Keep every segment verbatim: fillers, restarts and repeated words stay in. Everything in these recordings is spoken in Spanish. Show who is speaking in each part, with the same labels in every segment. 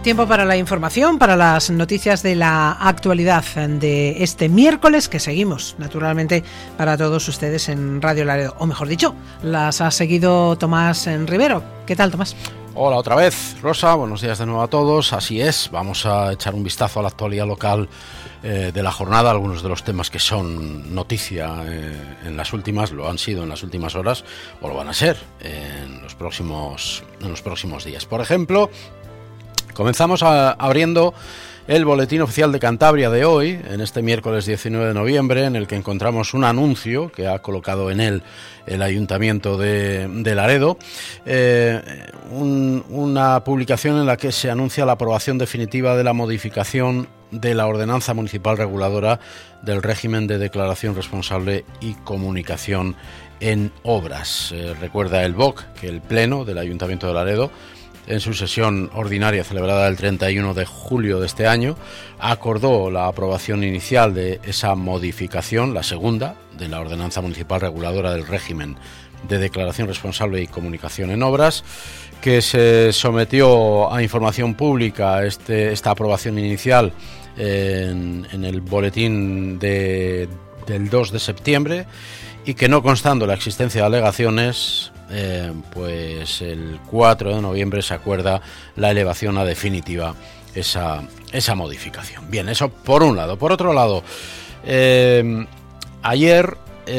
Speaker 1: Tiempo para la información, para las noticias de la actualidad de este miércoles, que seguimos, naturalmente, para todos ustedes en Radio Laredo. O mejor dicho, las ha seguido Tomás Rivero. ¿Qué tal, Tomás?
Speaker 2: Hola otra vez, Rosa, buenos días de nuevo a todos. Así es, vamos a echar un vistazo a la actualidad local eh, de la jornada. Algunos de los temas que son noticia eh, en las últimas, lo han sido en las últimas horas, o lo van a ser en los próximos, en los próximos días. Por ejemplo, comenzamos a, abriendo el boletín oficial de Cantabria de hoy, en este miércoles diecinueve de noviembre, en el que encontramos un anuncio que ha colocado en él el Ayuntamiento de, de Laredo, eh, un, una publicación en la que se anuncia la aprobación definitiva de la modificación de la Ordenanza Municipal Reguladora del régimen de declaración responsable y comunicación en obras. Eh, recuerda el B O C que el Pleno del Ayuntamiento de Laredo, en su sesión ordinaria celebrada el treinta y uno de julio de este año, acordó la aprobación inicial de esa modificación, la segunda, de la Ordenanza Municipal Reguladora del régimen de declaración responsable y comunicación en obras, que se sometió a información pública este, esta aprobación inicial en, en el boletín de, del dos de septiembre, y que, no constando la existencia de alegaciones, Eh, pues el cuatro de noviembre se acuerda la elevación a definitiva esa, esa modificación. Bien, eso por un lado. Por otro lado, eh, ayer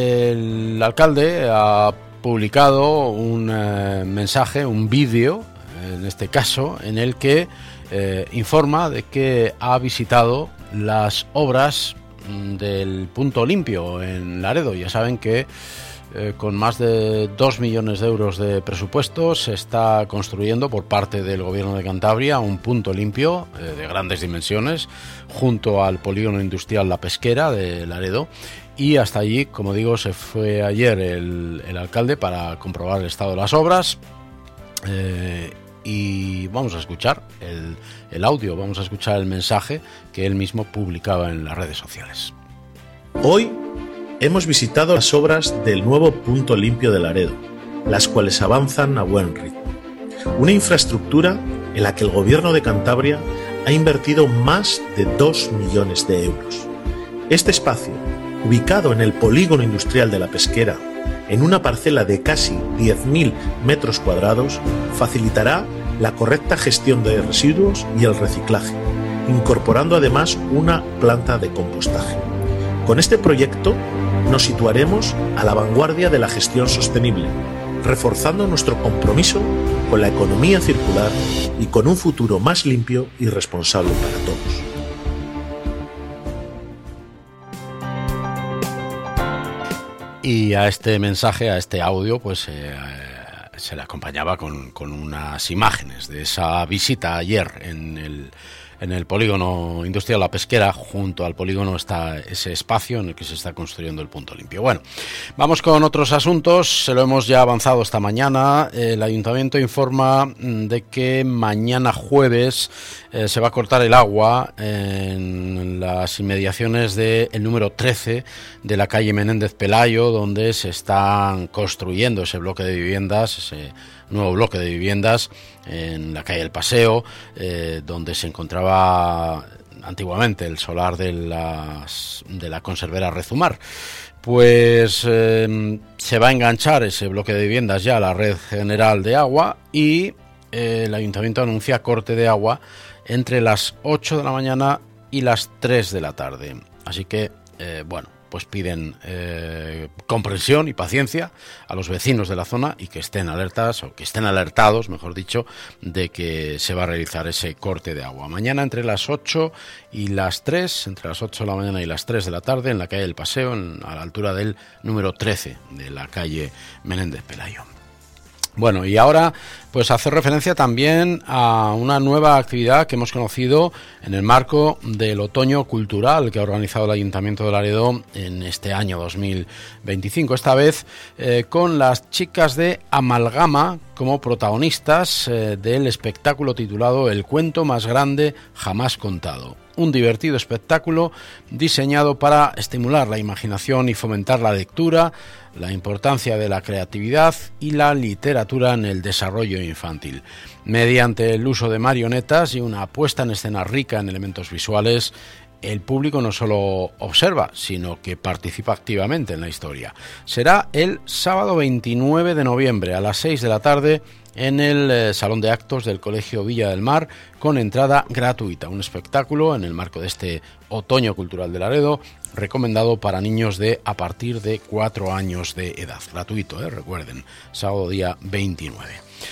Speaker 2: el alcalde ha publicado un eh, mensaje, un vídeo, en este caso, en el que eh, informa de que ha visitado las obras del Punto Limpio en Laredo. Ya saben que Eh, con más de dos millones de euros de presupuesto se está construyendo por parte del Gobierno de Cantabria un punto limpio eh, de grandes dimensiones junto al polígono industrial La Pesquera de Laredo, y hasta allí, como digo, se fue ayer el, el alcalde para comprobar el estado de las obras. eh, y vamos a escuchar el, el audio, vamos a escuchar el mensaje que él mismo publicaba en las redes sociales.
Speaker 3: Hoy hemos visitado las obras del nuevo Punto Limpio de Laredo, las cuales avanzan a buen ritmo. Una infraestructura en la que el Gobierno de Cantabria ha invertido más de dos millones de euros. Este espacio, ubicado en el polígono industrial de La Pesquera, en una parcela de casi diez mil metros cuadrados, facilitará la correcta gestión de residuos y el reciclaje, incorporando además una planta de compostaje. Con este proyecto nos situaremos a la vanguardia de la gestión sostenible, reforzando nuestro compromiso con la economía circular y con un futuro más limpio y responsable para todos.
Speaker 2: Y a este mensaje, a este audio, pues eh, se le acompañaba con, con unas imágenes de esa visita ayer en el En el polígono industrial La Pesquera. Junto al polígono está ese espacio en el que se está construyendo el Punto Limpio. Bueno, vamos con otros asuntos. Se lo hemos ya avanzado esta mañana. El Ayuntamiento informa de que mañana jueves eh, se va a cortar el agua en las inmediaciones del número trece de la calle Menéndez Pelayo, donde se están construyendo ese bloque de viviendas, ese nuevo bloque de viviendas en la calle El Paseo, eh, donde se encontraba antiguamente el solar de, las, de la conservera Rezumar. Pues eh, se va a enganchar ese bloque de viviendas ya a la red general de agua, y eh, el Ayuntamiento anuncia corte de agua entre las ocho de la mañana y las tres de la tarde. Así que, eh, bueno, pues piden eh, comprensión y paciencia a los vecinos de la zona, y que estén alertas, o que estén alertados, mejor dicho, de que se va a realizar ese corte de agua. Mañana entre las ocho y las tres, entre las ocho de la mañana y las tres de la tarde, en la calle El Paseo, en, a la altura del número trece de la calle Menéndez Pelayo. Bueno, y ahora pues hacer referencia también a una nueva actividad que hemos conocido en el marco del Otoño Cultural que ha organizado el Ayuntamiento de Laredo en este año dos mil veinticinco, esta vez eh, con las chicas de Amalgama como protagonistas eh, del espectáculo titulado El cuento más grande jamás contado. un divertido espectáculo diseñado para estimular la imaginación y fomentar la lectura, la importancia de la creatividad y la literatura en el desarrollo infantil. Mediante el uso de marionetas y una puesta en escena rica en elementos visuales, el público no solo observa, sino que participa activamente en la historia. Será el sábado veintinueve de noviembre a las seis de la tarde en el eh, Salón de Actos del Colegio Villa del Mar, con entrada gratuita. Un espectáculo en el marco de este Otoño Cultural de Laredo, recomendado para niños de a partir de cuatro años de edad. Gratuito, ¿eh? Recuerden, sábado día veintinueve.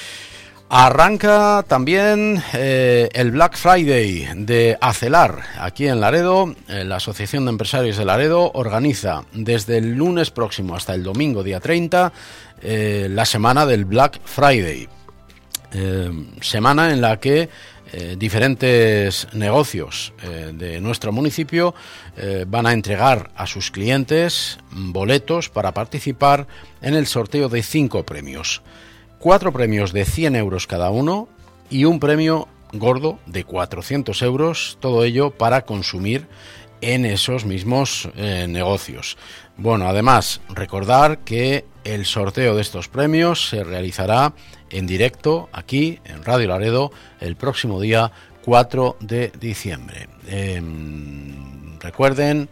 Speaker 2: Arranca también eh, el Black Friday de Acelar, aquí en Laredo. Eh, la Asociación de Empresarios de Laredo organiza desde el lunes próximo hasta el domingo, día treinta, eh, la semana del Black Friday. Eh, semana en la que eh, diferentes negocios eh, de nuestro municipio eh, van a entregar a sus clientes boletos para participar en el sorteo de cinco premios. Cuatro premios de cien euros cada uno y un premio gordo de cuatrocientos euros, todo ello para consumir en esos mismos eh, negocios. Bueno, además, recordar que el sorteo de estos premios se realizará en directo aquí en Radio Laredo el próximo día cuatro de diciembre. Eh, recuerden,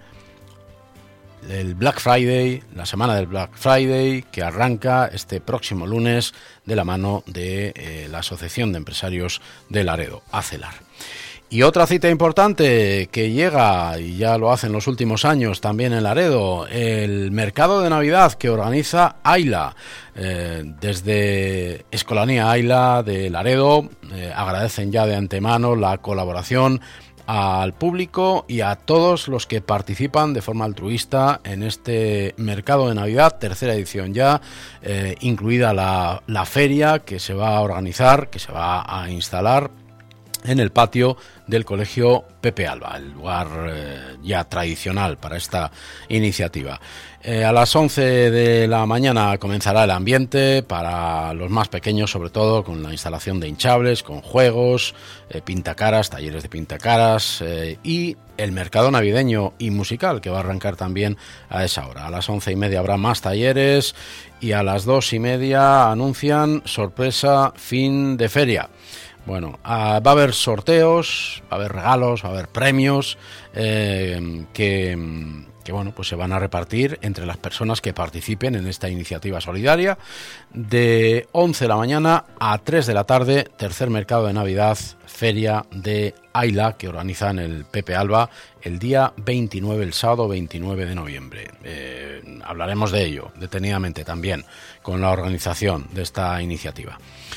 Speaker 2: el Black Friday, la semana del Black Friday, que arranca este próximo lunes de la mano de eh, la Asociación de Empresarios de Laredo, Acelar. Y otra cita importante que llega, y ya lo hace en los últimos años también en Laredo, el mercado de Navidad que organiza Aila. Eh, desde Escolanía Aila de Laredo eh, agradecen ya de antemano la colaboración al público y a todos los que participan de forma altruista en este mercado de Navidad, tercera edición ya, eh, incluida la, la feria que se va a organizar, que se va a instalar en el patio del Colegio Pepe Alba, el lugar eh, ya tradicional para esta iniciativa. Eh, a las once de la mañana comenzará el ambiente para los más pequeños, sobre todo con la instalación de hinchables, con juegos, eh, pintacaras, talleres de pintacaras eh, y el mercado navideño y musical que va a arrancar también a esa hora. A las once y media habrá más talleres y a las dos y media anuncian sorpresa fin de feria. Bueno, uh, va a haber sorteos, va a haber regalos, va a haber premios eh, que, que bueno, pues se van a repartir entre las personas que participen en esta iniciativa solidaria. De once de la mañana a tres de la tarde, tercer mercado de Navidad, feria de Aila, que organiza en el Pepe Alba el día veintinueve, el sábado veintinueve de noviembre. Eh, hablaremos de ello detenidamente también con la organización de esta iniciativa.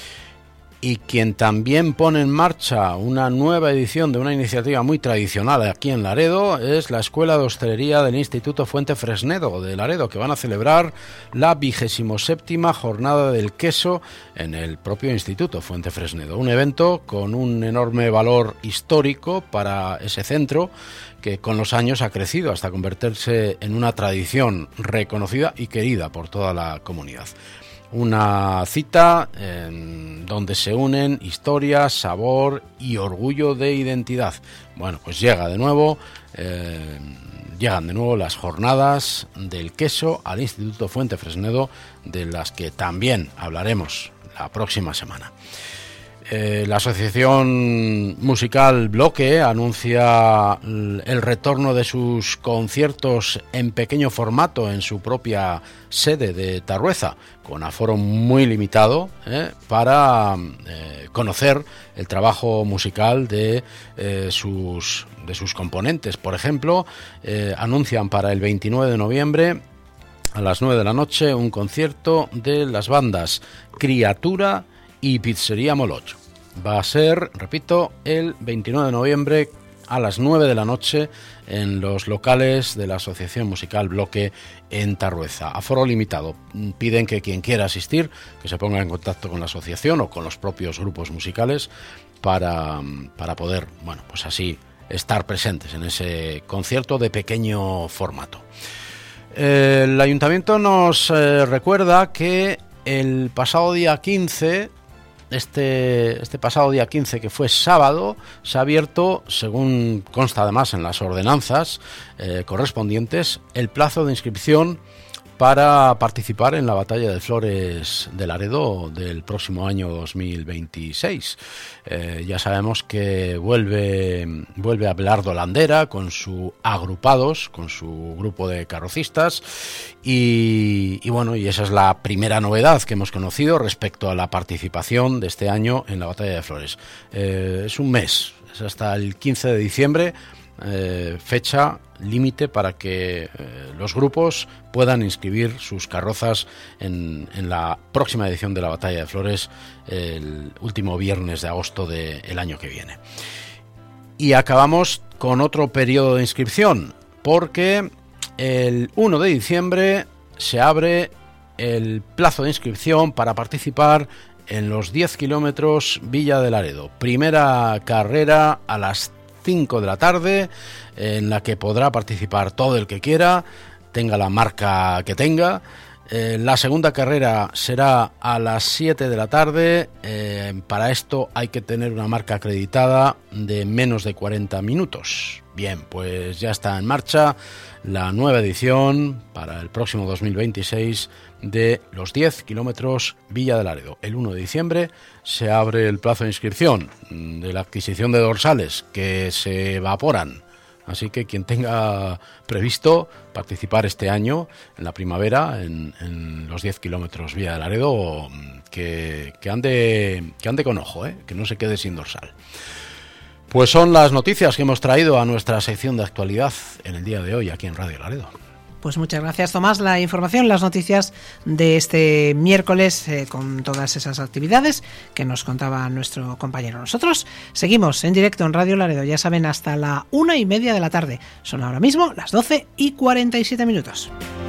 Speaker 2: Y quien también pone en marcha una nueva edición de una iniciativa muy tradicional aquí en Laredo es la Escuela de Hostelería del Instituto Fuente Fresnedo de Laredo, que van a celebrar la vigésimo séptima Jornada del Queso en el propio Instituto Fuente Fresnedo. Un evento con un enorme valor histórico para ese centro, que con los años ha crecido hasta convertirse en una tradición reconocida y querida por toda la comunidad. Una cita en donde se unen historia, sabor y orgullo de identidad. Bueno, pues llega de nuevo, eh, llegan de nuevo las jornadas del queso al Instituto Fuente Fresnedo, de las que también hablaremos la próxima semana. Eh, la Asociación Musical Bloque anuncia el retorno de sus conciertos en pequeño formato en su propia sede de Tarrueza, con aforo muy limitado, eh, para eh, conocer el trabajo musical de, eh, sus, de sus componentes. Por ejemplo, eh, anuncian para el veintinueve de noviembre a las nueve de la noche un concierto de las bandas Criatura y Pizzería Moloch. Va a ser, repito, el veintinueve de noviembre a las nueve de la noche en los locales de la Asociación Musical Bloque en Tarrueza. Aforo limitado. Piden que quien quiera asistir, que se ponga en contacto con la asociación o con los propios grupos musicales para, para poder, bueno, pues así estar presentes en ese concierto de pequeño formato. El Ayuntamiento nos eh, recuerda que el pasado día quince este, este pasado día quince, que fue sábado, se ha abierto, según consta además en las ordenanzas eh, correspondientes, el plazo de inscripción para participar en la Batalla de Flores de Laredo del próximo año dos mil veintiséis. Eh, ya sabemos que vuelve, vuelve Abelardo Landera con su agrupados, con su grupo de carrocistas, y, y bueno, y esa es la primera novedad que hemos conocido respecto a la participación de este año en la Batalla de Flores. Eh, es un mes, es hasta el quince de diciembre, eh, fecha límite para que eh, los grupos puedan inscribir sus carrozas en, en la próxima edición de la Batalla de Flores, el último viernes de agosto del año que viene. Y acabamos con otro periodo de inscripción, porque el uno de diciembre se abre el plazo de inscripción para participar en los diez kilómetros Villa de Laredo. Primera carrera a las cinco de la tarde, en la que podrá participar todo el que quiera, tenga la marca que tenga. Eh, la segunda carrera será a las siete de la tarde. Eh, para esto hay que tener una marca acreditada de menos de cuarenta minutos. Bien, pues ya está en marcha la nueva edición para el próximo dos mil veintiséis de los diez kilómetros Villa de Laredo. El uno de diciembre se abre el plazo de inscripción de la adquisición de dorsales, que se evaporan. Así que quien tenga previsto participar este año en la primavera en, en los diez kilómetros Villa de Laredo, que, que, ande, que ande con ojo, ¿eh? Que no se quede sin dorsal. Pues son las noticias que hemos traído a nuestra sección de actualidad en el día de hoy aquí en Radio Laredo.
Speaker 1: Pues muchas gracias, Tomás. La información, las noticias de este miércoles eh, con todas esas actividades que nos contaba nuestro compañero. Nosotros seguimos en directo en Radio Laredo, ya saben, hasta la una y media de la tarde. Son ahora mismo las doce y cuarenta y siete minutos.